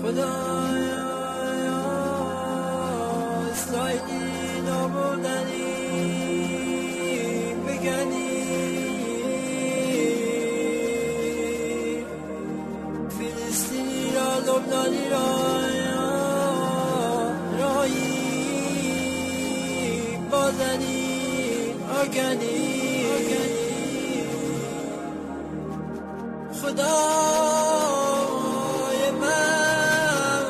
خدایا اسرائیلی نابردنی بکنی فلسطینی را لبنانی را راهی بازنی آگنی خدای من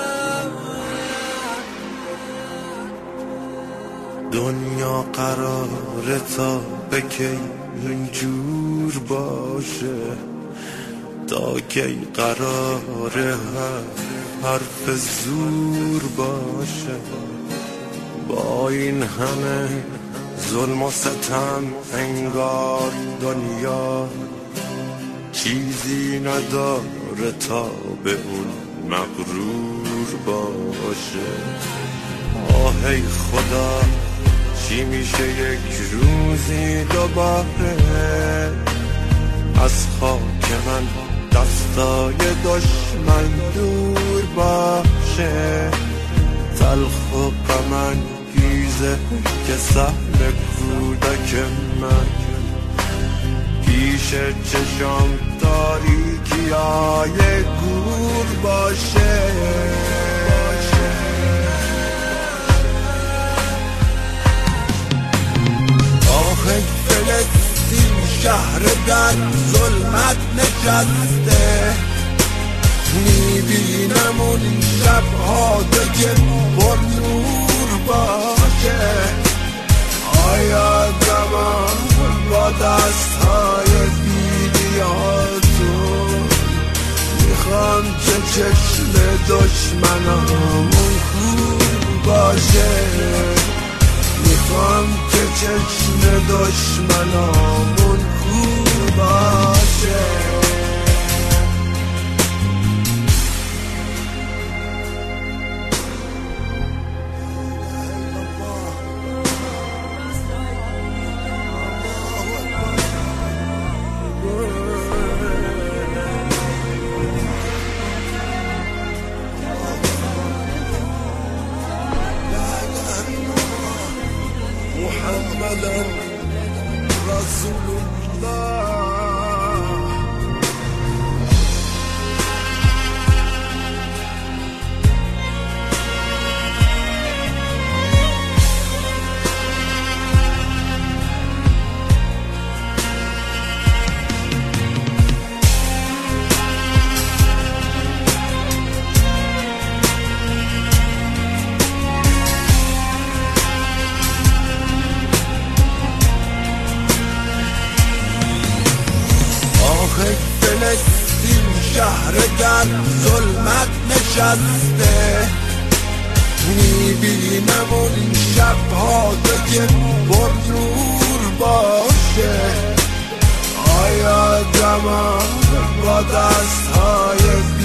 دنیا قراره تا به کی اینجور باشه، تا کی قراره حرف زور باشه. با این همه ظلم و ستم انگار دنیا چیزی نداره تا به اون مغرور باشه. آه ای خدا چی میشه یک روزی دوباره از خاک من دستای دشمن دور باشه. تلخ و غم انگیزه که سهم کودک من پیش چشم تاریکیای گور باشه. آخه فلسطین شهر در ظلمت نشسته، میبینم اون شبها که پر نور باشه. آیا زمان با دستهای بیدیاتون میخوام که چشم دشمنامون کور باشه، میخوام که چشم دشمنامون کور باشه. محمد رسول الله. فلسطین شهر در ظلمت نشسته، میبینم اون شبها که پر نور باشه. آیا زمان با دستهای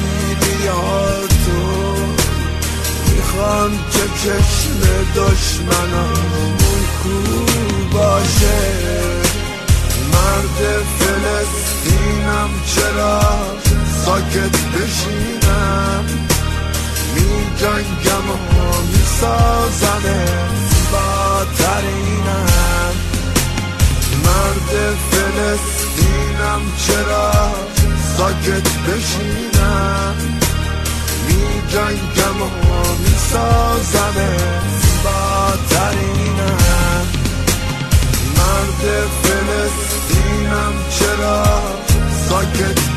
بیدیاتون میخوام که چشم دشمنامون کور باشه. مرد فلسطینم چرا ساکت بشینم، می جنگم و می سازم زیباترینم. مرد فلسطینم چرا ساکت بشینم، می جنگم و می سازم زیباترینم. مرد فلسطینم چرا ساکت